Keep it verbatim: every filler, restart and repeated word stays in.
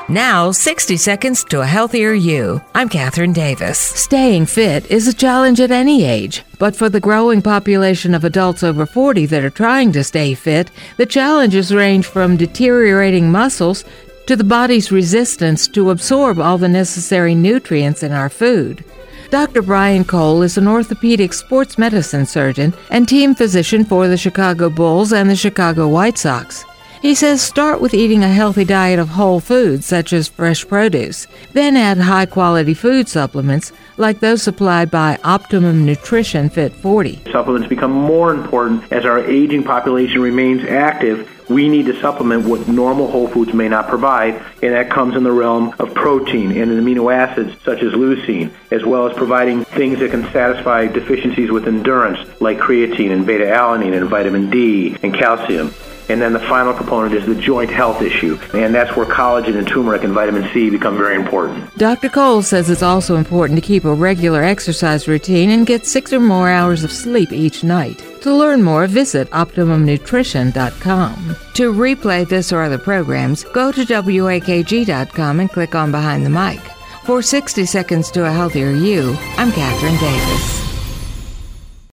Now, sixty seconds to a healthier you. I'm Catherine Davis. Staying fit is a challenge at any age, but for the growing population of adults over forty that are trying to stay fit, the challenges range from deteriorating muscles to the body's resistance to absorb all the necessary nutrients in our food. Doctor Brian Cole is an orthopedic sports medicine surgeon and team physician for the Chicago Bulls and the Chicago White Sox. He says start with eating a healthy diet of whole foods such as fresh produce, then add high-quality food supplements like those supplied by Optimum Nutrition Fit forty. Supplements become more important as our aging population remains active. We need to supplement what normal whole foods may not provide, and that comes in the realm of protein and amino acids such as leucine, as well as providing things that can satisfy deficiencies with endurance like creatine and beta-alanine and vitamin D and calcium. And then the final component is the joint health issue, and that's where collagen and turmeric and vitamin C become very important. Doctor Cole says it's also important to keep a regular exercise routine and get six or more hours of sleep each night. To learn more, visit optimum nutrition dot com. To replay this or other programs, go to W A K G dot com and click on Behind the Mic. For sixty seconds to a Healthier You, I'm Catherine Davis.